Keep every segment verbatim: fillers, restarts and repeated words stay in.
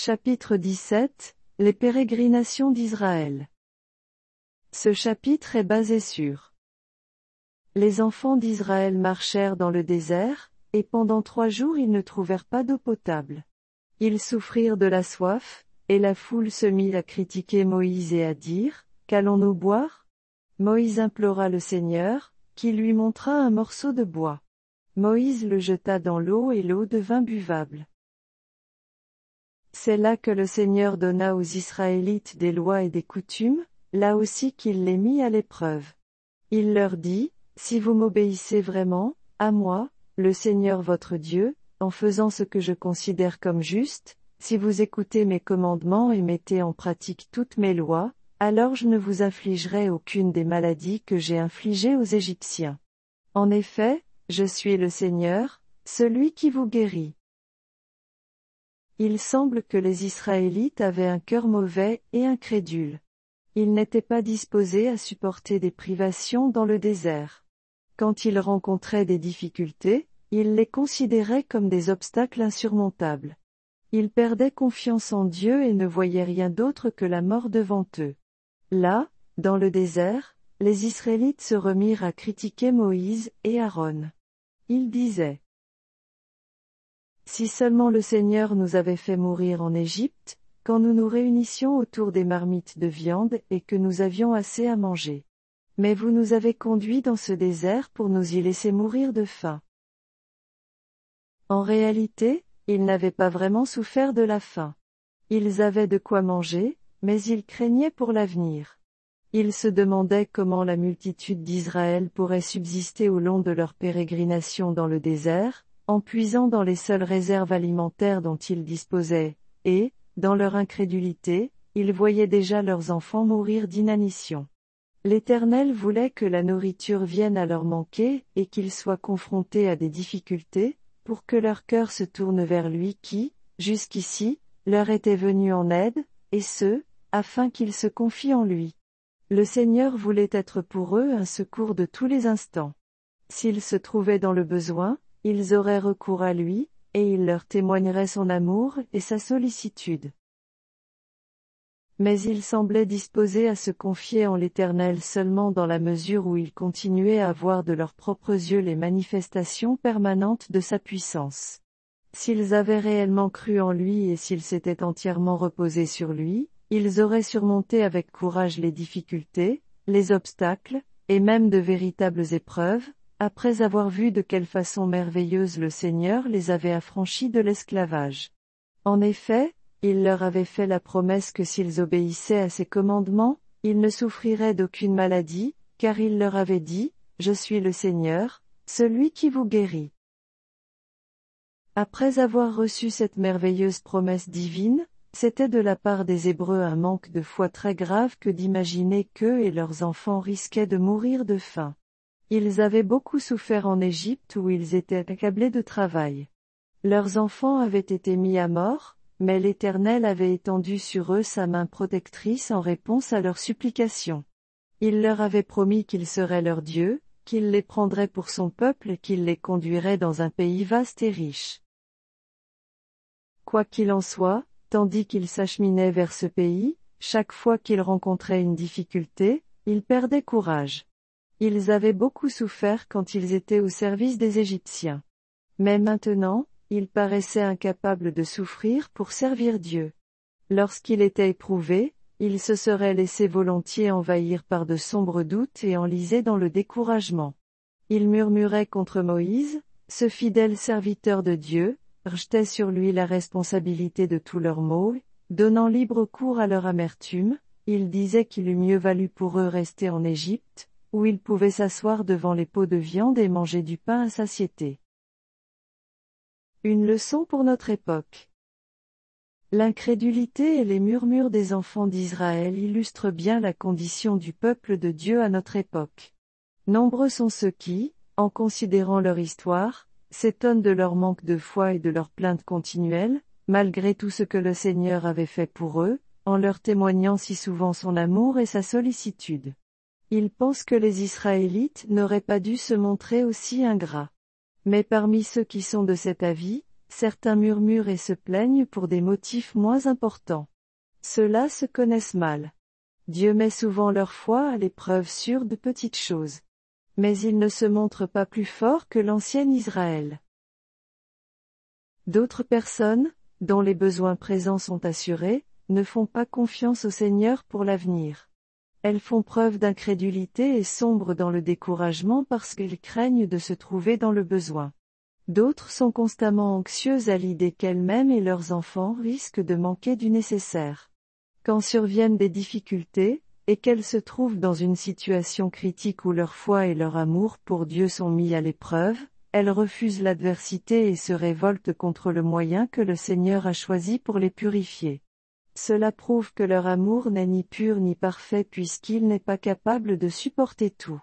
Chapitre dix-sept, Les pérégrinations d'Israël. Ce chapitre est basé sur les enfants d'Israël marchèrent dans le désert, et pendant trois jours ils ne trouvèrent pas d'eau potable. Ils souffrirent de la soif, et la foule se mit à critiquer Moïse et à dire, « Qu'allons-nous boire ?» Moïse implora le Seigneur, qui lui montra un morceau de bois. Moïse le jeta dans l'eau et l'eau devint buvable. C'est là que le Seigneur donna aux Israélites des lois et des coutumes, là aussi qu'il les mit à l'épreuve. Il leur dit, « Si vous m'obéissez vraiment, à moi, le Seigneur votre Dieu, en faisant ce que je considère comme juste, si vous écoutez mes commandements et mettez en pratique toutes mes lois, alors je ne vous infligerai aucune des maladies que j'ai infligées aux Égyptiens. En effet, je suis le Seigneur, celui qui vous guérit. » Il semble que les Israélites avaient un cœur mauvais et incrédule. Ils n'étaient pas disposés à supporter des privations dans le désert. Quand ils rencontraient des difficultés, ils les considéraient comme des obstacles insurmontables. Ils perdaient confiance en Dieu et ne voyaient rien d'autre que la mort devant eux. Là, dans le désert, les Israélites se remirent à critiquer Moïse et Aaron. Ils disaient, si seulement le Seigneur nous avait fait mourir en Égypte, quand nous nous réunissions autour des marmites de viande et que nous avions assez à manger. Mais vous nous avez conduits dans ce désert pour nous y laisser mourir de faim. En réalité, ils n'avaient pas vraiment souffert de la faim. Ils avaient de quoi manger, mais ils craignaient pour l'avenir. Ils se demandaient comment la multitude d'Israël pourrait subsister au long de leur pérégrination dans le désert, en puisant dans les seules réserves alimentaires dont ils disposaient, et, dans leur incrédulité, ils voyaient déjà leurs enfants mourir d'inanition. L'Éternel voulait que la nourriture vienne à leur manquer et qu'ils soient confrontés à des difficultés, pour que leur cœur se tourne vers lui qui, jusqu'ici, leur était venu en aide, et ce, afin qu'ils se confient en lui. Le Seigneur voulait être pour eux un secours de tous les instants. S'ils se trouvaient dans le besoin, ils auraient recours à lui, et il leur témoignerait son amour et sa sollicitude. Mais ils semblaient disposés à se confier en l'Éternel seulement dans la mesure où ils continuaient à voir de leurs propres yeux les manifestations permanentes de sa puissance. S'ils avaient réellement cru en lui et s'ils s'étaient entièrement reposés sur lui, ils auraient surmonté avec courage les difficultés, les obstacles, et même de véritables épreuves, après avoir vu de quelle façon merveilleuse le Seigneur les avait affranchis de l'esclavage. En effet, il leur avait fait la promesse que s'ils obéissaient à ses commandements, ils ne souffriraient d'aucune maladie, car il leur avait dit, « Je suis le Seigneur, celui qui vous guérit. » Après avoir reçu cette merveilleuse promesse divine, c'était de la part des Hébreux un manque de foi très grave que d'imaginer qu'eux et leurs enfants risquaient de mourir de faim. Ils avaient beaucoup souffert en Égypte où ils étaient accablés de travail. Leurs enfants avaient été mis à mort, mais l'Éternel avait étendu sur eux sa main protectrice en réponse à leurs supplications. Il leur avait promis qu'il serait leur Dieu, qu'il les prendrait pour son peuple et qu'il les conduirait dans un pays vaste et riche. Quoi qu'il en soit, tandis qu'ils s'acheminaient vers ce pays, chaque fois qu'ils rencontraient une difficulté, ils perdaient courage. Ils avaient beaucoup souffert quand ils étaient au service des Égyptiens. Mais maintenant, ils paraissaient incapables de souffrir pour servir Dieu. Lorsqu'il était éprouvé, ils se seraient laissés volontiers envahir par de sombres doutes et enlisés dans le découragement. Ils murmuraient contre Moïse, ce fidèle serviteur de Dieu, rejetaient sur lui la responsabilité de tous leurs maux, donnant libre cours à leur amertume, ils disaient qu'il eût mieux valu pour eux rester en Égypte, où ils pouvaient s'asseoir devant les pots de viande et manger du pain à satiété. Une leçon pour notre époque. L'incrédulité et les murmures des enfants d'Israël illustrent bien la condition du peuple de Dieu à notre époque. Nombreux sont ceux qui, en considérant leur histoire, s'étonnent de leur manque de foi et de leurs plaintes continuelles, malgré tout ce que le Seigneur avait fait pour eux, en leur témoignant si souvent son amour et sa sollicitude. Ils pensent que les Israélites n'auraient pas dû se montrer aussi ingrats. Mais parmi ceux qui sont de cet avis, certains murmurent et se plaignent pour des motifs moins importants. Ceux-là se connaissent mal. Dieu met souvent leur foi à l'épreuve sur de petites choses. Mais ils ne se montrent pas plus forts que l'ancien Israël. D'autres personnes, dont les besoins présents sont assurés, ne font pas confiance au Seigneur pour l'avenir. Elles font preuve d'incrédulité et sombrent dans le découragement parce qu'elles craignent de se trouver dans le besoin. D'autres sont constamment anxieuses à l'idée qu'elles-mêmes et leurs enfants risquent de manquer du nécessaire. Quand surviennent des difficultés, et qu'elles se trouvent dans une situation critique où leur foi et leur amour pour Dieu sont mis à l'épreuve, elles refusent l'adversité et se révoltent contre le moyen que le Seigneur a choisi pour les purifier. Cela prouve que leur amour n'est ni pur ni parfait puisqu'il n'est pas capable de supporter tout.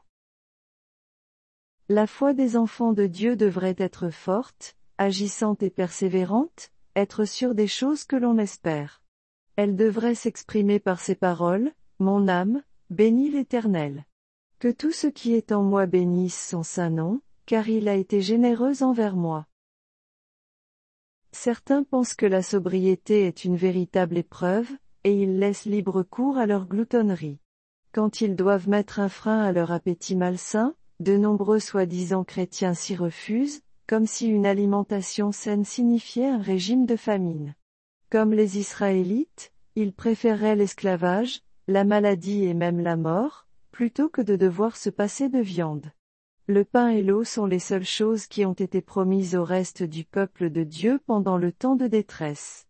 La foi des enfants de Dieu devrait être forte, agissante et persévérante, être sûre des choses que l'on espère. Elle devrait s'exprimer par ces paroles, « Mon âme, bénis l'Éternel. Que tout ce qui est en moi bénisse son saint nom, car il a été généreux envers moi. » Certains pensent que la sobriété est une véritable épreuve, et ils laissent libre cours à leur gloutonnerie. Quand ils doivent mettre un frein à leur appétit malsain, de nombreux soi-disant chrétiens s'y refusent, comme si une alimentation saine signifiait un régime de famine. Comme les Israélites, ils préféreraient l'esclavage, la maladie et même la mort, plutôt que de devoir se passer de viande. Le pain et l'eau sont les seules choses qui ont été promises au reste du peuple de Dieu pendant le temps de détresse.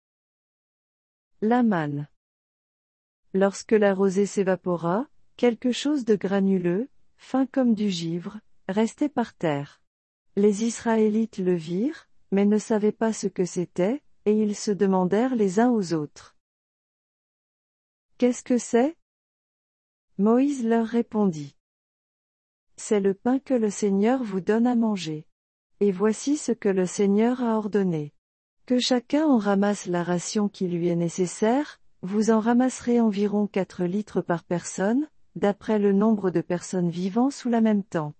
La manne. Lorsque la rosée s'évapora, quelque chose de granuleux, fin comme du givre, restait par terre. Les Israélites le virent, mais ne savaient pas ce que c'était, et ils se demandèrent les uns aux autres. « Qu'est-ce que c'est ?» Moïse leur répondit. « C'est le pain que le Seigneur vous donne à manger. Et voici ce que le Seigneur a ordonné. Que chacun en ramasse la ration qui lui est nécessaire, vous en ramasserez environ quatre litres par personne, d'après le nombre de personnes vivant sous la même tente. »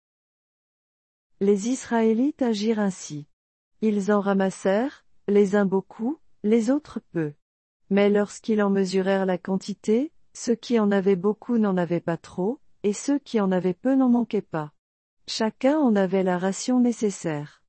Les Israélites agirent ainsi. Ils en ramassèrent, les uns beaucoup, les autres peu. Mais lorsqu'ils en mesurèrent la quantité, ceux qui en avaient beaucoup n'en avaient pas trop, et ceux qui en avaient peu n'en manquaient pas. Chacun en avait la ration nécessaire.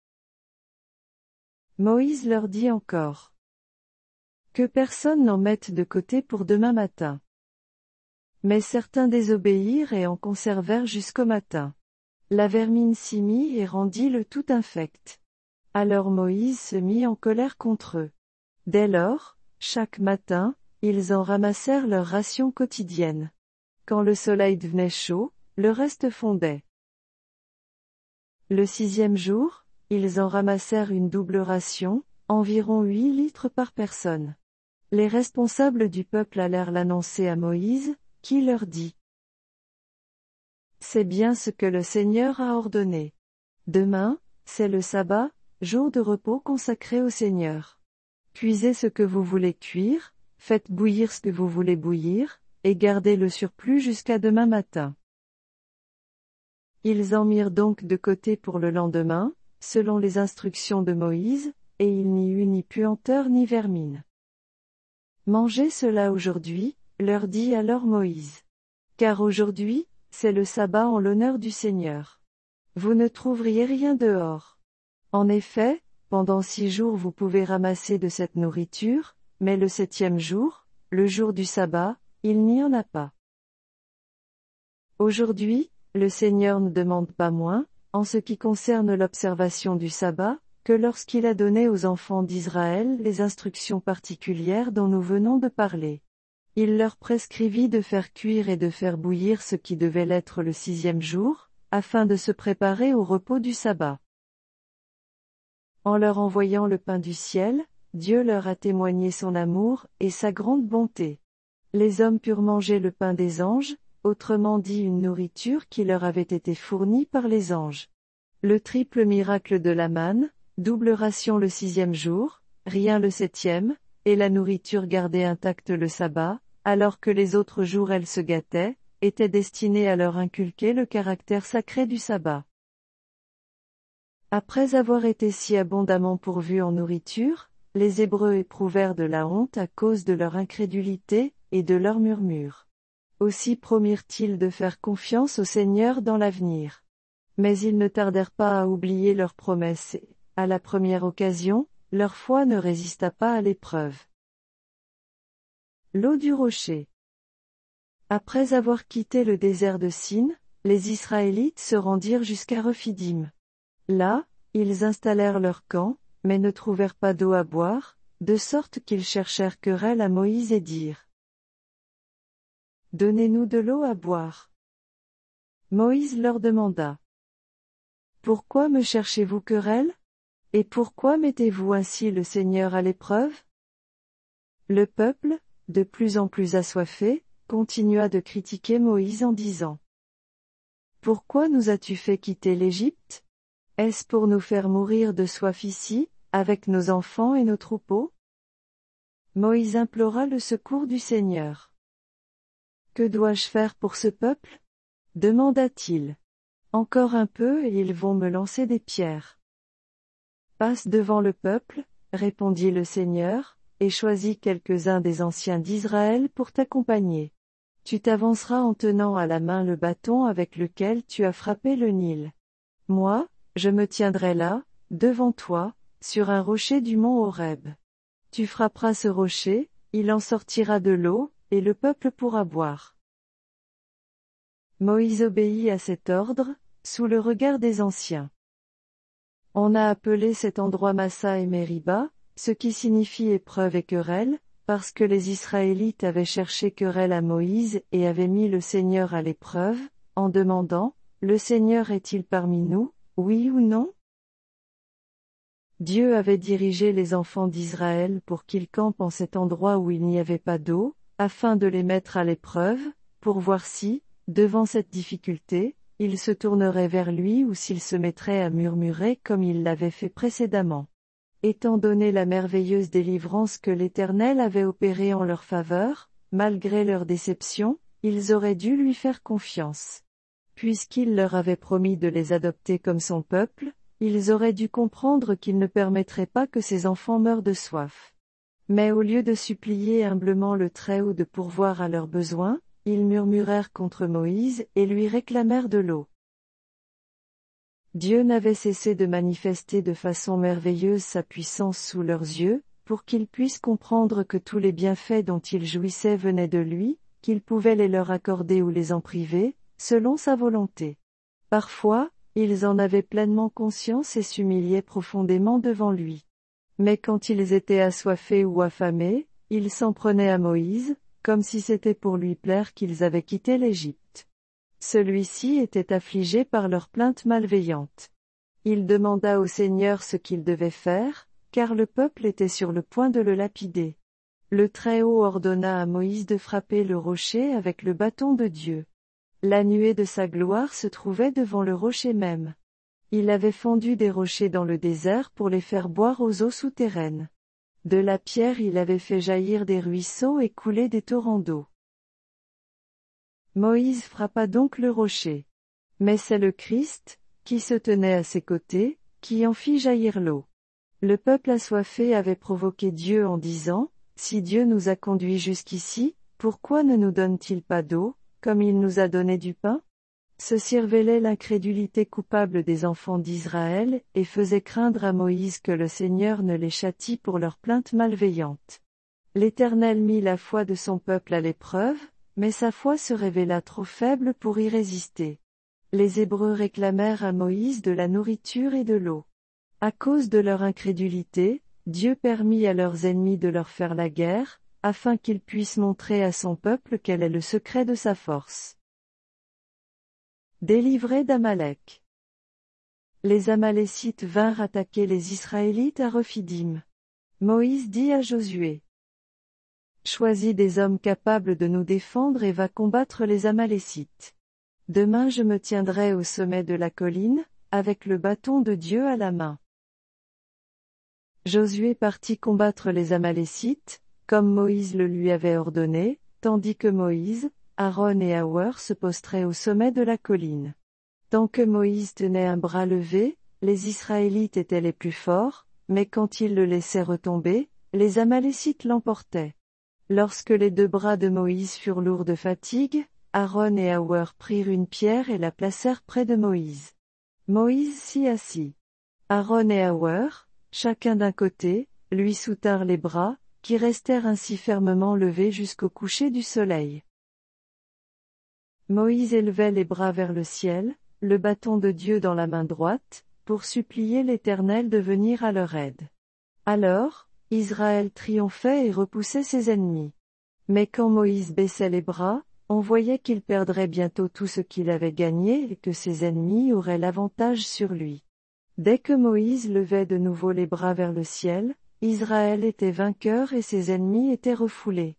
Moïse leur dit encore. Que personne n'en mette de côté pour demain matin. Mais certains désobéirent et en conservèrent jusqu'au matin. La vermine s'y mit et rendit le tout infect. Alors Moïse se mit en colère contre eux. Dès lors, chaque matin, ils en ramassèrent leur ration quotidienne. Quand le soleil devenait chaud, le reste fondait. Le sixième jour, ils en ramassèrent une double ration, environ huit litres par personne. Les responsables du peuple allèrent l'annoncer à Moïse, qui leur dit. C'est bien ce que le Seigneur a ordonné. Demain, c'est le sabbat, jour de repos consacré au Seigneur. Cuisez ce que vous voulez cuire, faites bouillir ce que vous voulez bouillir, et gardez le surplus jusqu'à demain matin. Ils en mirent donc de côté pour le lendemain, selon les instructions de Moïse, et il n'y eut ni puanteur ni vermine. Mangez cela aujourd'hui, leur dit alors Moïse. Car aujourd'hui, c'est le sabbat en l'honneur du Seigneur. Vous ne trouveriez rien dehors. En effet, pendant six jours vous pouvez ramasser de cette nourriture, mais le septième jour, le jour du sabbat, il n'y en a pas. Aujourd'hui, le Seigneur ne demande pas moins, en ce qui concerne l'observation du sabbat, que lorsqu'il a donné aux enfants d'Israël les instructions particulières dont nous venons de parler. Il leur prescrivit de faire cuire et de faire bouillir ce qui devait l'être le sixième jour, afin de se préparer au repos du sabbat. En leur envoyant le pain du ciel, Dieu leur a témoigné son amour et sa grande bonté. Les hommes purent manger le pain des anges, autrement dit une nourriture qui leur avait été fournie par les anges. Le triple miracle de la manne, double ration le sixième jour, rien le septième, et la nourriture gardée intacte le sabbat, alors que les autres jours elles se gâtaient, était destiné à leur inculquer le caractère sacré du sabbat. Après avoir été si abondamment pourvus en nourriture, les Hébreux éprouvèrent de la honte à cause de leur incrédulité, et de leurs murmures. Aussi promirent-ils de faire confiance au Seigneur dans l'avenir. Mais ils ne tardèrent pas à oublier leurs promesses et, à la première occasion, leur foi ne résista pas à l'épreuve. L'eau du rocher. Après avoir quitté le désert de Sin, les Israélites se rendirent jusqu'à Rephidim. Là, ils installèrent leur camp, mais ne trouvèrent pas d'eau à boire, de sorte qu'ils cherchèrent querelle à Moïse et dirent: Donnez-nous de l'eau à boire. Moïse leur demanda: Pourquoi me cherchez-vous querelle? Et pourquoi mettez-vous ainsi le Seigneur à l'épreuve? Le peuple, de plus en plus assoiffé, continua de critiquer Moïse en disant: Pourquoi nous as-tu fait quitter l'Égypte? Est-ce pour nous faire mourir de soif ici, avec nos enfants et nos troupeaux? Moïse implora le secours du Seigneur. Que dois-je faire pour ce peuple? Demanda-t-il. Encore un peu et ils vont me lancer des pierres. Passe devant le peuple, répondit le Seigneur, et choisis quelques-uns des anciens d'Israël pour t'accompagner. Tu t'avanceras en tenant à la main le bâton avec lequel tu as frappé le Nil. Moi, je me tiendrai là, devant toi, sur un rocher du mont Horeb. Tu frapperas ce rocher, il en sortira de l'eau, et le peuple pourra boire. Moïse obéit à cet ordre, sous le regard des anciens. On a appelé cet endroit Massa et Mériba, ce qui signifie épreuve et querelle, parce que les Israélites avaient cherché querelle à Moïse et avaient mis le Seigneur à l'épreuve, en demandant: Le Seigneur est-il parmi nous, oui ou non? Dieu avait dirigé les enfants d'Israël pour qu'ils campent en cet endroit où il n'y avait pas d'eau, afin de les mettre à l'épreuve, pour voir si, devant cette difficulté, ils se tourneraient vers lui ou s'ils se mettraient à murmurer comme ils l'avaient fait précédemment. Étant donné la merveilleuse délivrance que l'Éternel avait opérée en leur faveur, malgré leur déception, ils auraient dû lui faire confiance. Puisqu'il leur avait promis de les adopter comme son peuple, ils auraient dû comprendre qu'il ne permettrait pas que ses enfants meurent de soif. Mais au lieu de supplier humblement le Très-Haut de pourvoir à leurs besoins, ils murmurèrent contre Moïse et lui réclamèrent de l'eau. Dieu n'avait cessé de manifester de façon merveilleuse sa puissance sous leurs yeux, pour qu'ils puissent comprendre que tous les bienfaits dont ils jouissaient venaient de lui, qu'il pouvait les leur accorder ou les en priver, selon sa volonté. Parfois, ils en avaient pleinement conscience et s'humiliaient profondément devant lui. Mais quand ils étaient assoiffés ou affamés, ils s'en prenaient à Moïse, comme si c'était pour lui plaire qu'ils avaient quitté l'Égypte. Celui-ci était affligé par leurs plaintes malveillantes. Il demanda au Seigneur ce qu'il devait faire, car le peuple était sur le point de le lapider. Le Très-Haut ordonna à Moïse de frapper le rocher avec le bâton de Dieu. La nuée de sa gloire se trouvait devant le rocher même. Il avait fondu des rochers dans le désert pour les faire boire aux eaux souterraines. De la pierre il avait fait jaillir des ruisseaux et couler des torrents d'eau. Moïse frappa donc le rocher. Mais c'est le Christ, qui se tenait à ses côtés, qui en fit jaillir l'eau. Le peuple assoiffé avait provoqué Dieu en disant: Si Dieu nous a conduits jusqu'ici, pourquoi ne nous donne-t-il pas d'eau, comme il nous a donné du pain? Ceci révélait l'incrédulité coupable des enfants d'Israël, et faisait craindre à Moïse que le Seigneur ne les châtie pour leurs plaintes malveillantes. L'Éternel mit la foi de son peuple à l'épreuve, mais sa foi se révéla trop faible pour y résister. Les Hébreux réclamèrent à Moïse de la nourriture et de l'eau. À cause de leur incrédulité, Dieu permit à leurs ennemis de leur faire la guerre, afin qu'ils puissent montrer à son peuple quel est le secret de sa force. Délivrés d'Amalek. Les Amalécites vinrent attaquer les Israélites à Rephidim. Moïse dit à Josué: Choisis des hommes capables de nous défendre et va combattre les Amalécites. Demain je me tiendrai au sommet de la colline, avec le bâton de Dieu à la main. Josué partit combattre les Amalécites, comme Moïse le lui avait ordonné, tandis que Moïse, Aaron et Hur se posteraient au sommet de la colline. Tant que Moïse tenait un bras levé, les Israélites étaient les plus forts, mais quand ils le laissaient retomber, les Amalécites l'emportaient. Lorsque les deux bras de Moïse furent lourds de fatigue, Aaron et Hur prirent une pierre et la placèrent près de Moïse. Moïse s'y assit. Aaron et Hur, chacun d'un côté, lui soutinrent les bras, qui restèrent ainsi fermement levés jusqu'au coucher du soleil. Moïse élevait les bras vers le ciel, le bâton de Dieu dans la main droite, pour supplier l'Éternel de venir à leur aide. Alors, Israël triomphait et repoussait ses ennemis. Mais quand Moïse baissait les bras, on voyait qu'il perdrait bientôt tout ce qu'il avait gagné et que ses ennemis auraient l'avantage sur lui. Dès que Moïse levait de nouveau les bras vers le ciel, Israël était vainqueur et ses ennemis étaient refoulés.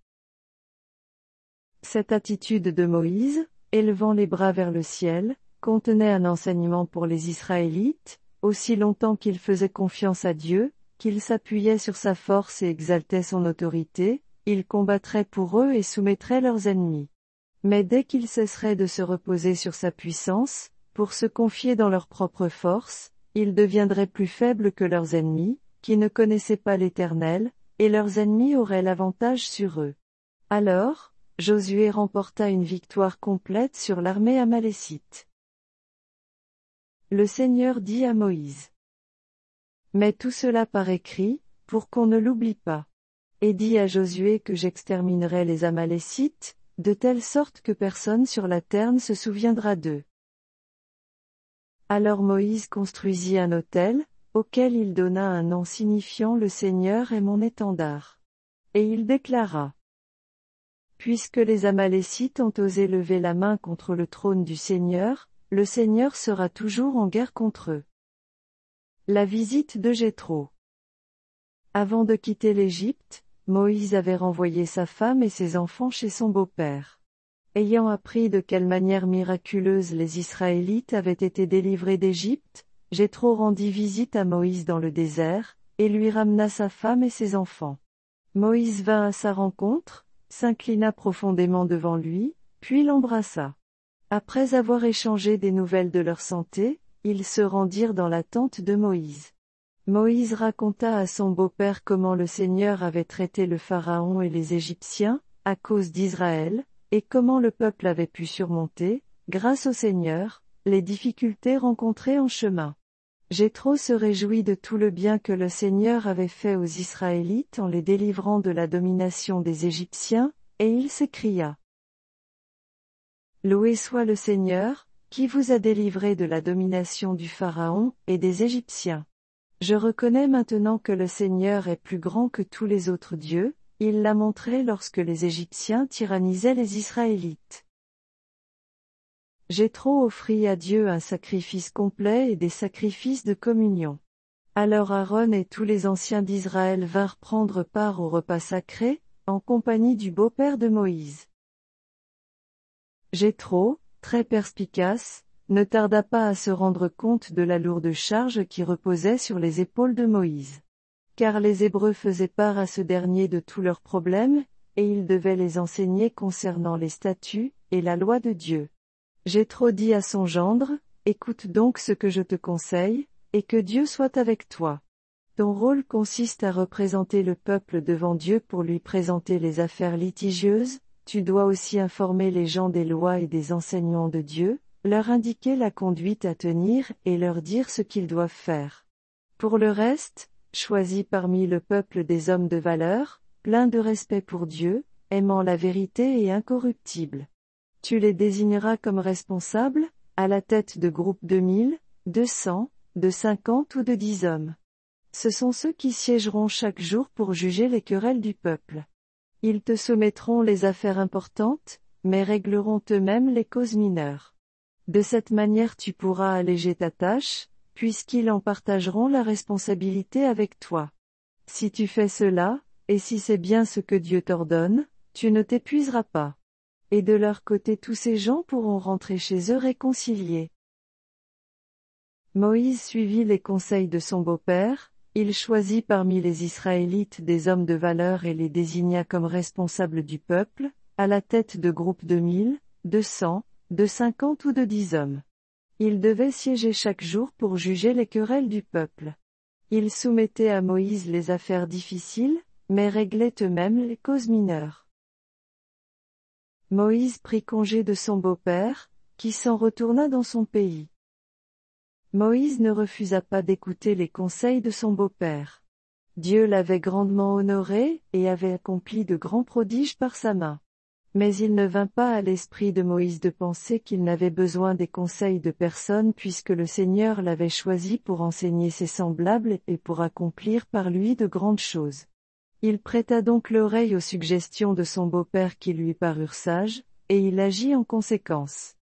Cette attitude de Moïse, élevant les bras vers le ciel, contenait un enseignement pour les Israélites, aussi longtemps qu'ils faisaient confiance à Dieu, qu'ils s'appuyaient sur sa force et exaltaient son autorité, ils combattraient pour eux et soumettraient leurs ennemis. Mais dès qu'ils cesseraient de se reposer sur sa puissance, pour se confier dans leur propre force, ils deviendraient plus faibles que leurs ennemis, qui ne connaissaient pas l'Éternel, et leurs ennemis auraient l'avantage sur eux. Alors, Josué remporta une victoire complète sur l'armée amalécite. Le Seigneur dit à Moïse: mets tout cela par écrit, pour qu'on ne l'oublie pas. Et dis à Josué que j'exterminerai les Amalécites, de telle sorte que personne sur la terre ne se souviendra d'eux. Alors Moïse construisit un autel, auquel il donna un nom signifiant le Seigneur est mon étendard. Et il déclara: puisque les Amalécites ont osé lever la main contre le trône du Seigneur, le Seigneur sera toujours en guerre contre eux. La visite de Jéthro. Avant de quitter l'Égypte, Moïse avait renvoyé sa femme et ses enfants chez son beau-père. Ayant appris de quelle manière miraculeuse les Israélites avaient été délivrés d'Égypte, Jéthro rendit visite à Moïse dans le désert, et lui ramena sa femme et ses enfants. Moïse vint à sa rencontre, s'inclina profondément devant lui, puis l'embrassa. Après avoir échangé des nouvelles de leur santé, ils se rendirent dans la tente de Moïse. Moïse raconta à son beau-père comment le Seigneur avait traité le Pharaon et les Égyptiens, à cause d'Israël, et comment le peuple avait pu surmonter, grâce au Seigneur, les difficultés rencontrées en chemin. Jéthro se réjouit de tout le bien que le Seigneur avait fait aux Israélites en les délivrant de la domination des Égyptiens, et il s'écria: loué soit le Seigneur, qui vous a délivré de la domination du Pharaon et des Égyptiens. Je reconnais maintenant que le Seigneur est plus grand que tous les autres dieux, il l'a montré lorsque les Égyptiens tyrannisaient les Israélites. Jéthro offrit à Dieu un sacrifice complet et des sacrifices de communion. Alors Aaron et tous les anciens d'Israël vinrent prendre part au repas sacré, en compagnie du beau-père de Moïse. Jéthro, très perspicace, ne tarda pas à se rendre compte de la lourde charge qui reposait sur les épaules de Moïse. Car les Hébreux faisaient part à ce dernier de tous leurs problèmes, et il devait les enseigner concernant les statuts et la loi de Dieu. Jéthro dit à son gendre: écoute donc ce que je te conseille, et que Dieu soit avec toi. Ton rôle consiste à représenter le peuple devant Dieu pour lui présenter les affaires litigieuses. Tu dois aussi informer les gens des lois et des enseignements de Dieu, leur indiquer la conduite à tenir et leur dire ce qu'ils doivent faire. Pour le reste, choisis parmi le peuple des hommes de valeur, pleins de respect pour Dieu, aimant la vérité et incorruptibles. Tu les désigneras comme responsables, à la tête de groupes de mille, de cent, de cinquante ou de dix hommes. Ce sont ceux qui siégeront chaque jour pour juger les querelles du peuple. Ils te soumettront les affaires importantes, mais régleront eux-mêmes les causes mineures. De cette manière tu pourras alléger ta tâche, puisqu'ils en partageront la responsabilité avec toi. Si tu fais cela, et si c'est bien ce que Dieu t'ordonne, tu ne t'épuiseras pas. Et de leur côté tous ces gens pourront rentrer chez eux réconciliés. Moïse suivit les conseils de son beau-père, il choisit parmi les Israélites des hommes de valeur et les désigna comme responsables du peuple, à la tête de groupes de mille, de cent, de cinquante ou de dix hommes. Il devait siéger chaque jour pour juger les querelles du peuple. Il soumettait à Moïse les affaires difficiles, mais réglait eux-mêmes les causes mineures. Moïse prit congé de son beau-père, qui s'en retourna dans son pays. Moïse ne refusa pas d'écouter les conseils de son beau-père. Dieu l'avait grandement honoré, et avait accompli de grands prodiges par sa main. Mais il ne vint pas à l'esprit de Moïse de penser qu'il n'avait besoin des conseils de personne puisque le Seigneur l'avait choisi pour enseigner ses semblables et pour accomplir par lui de grandes choses. Il prêta donc l'oreille aux suggestions de son beau-père qui lui parurent sages, et il agit en conséquence.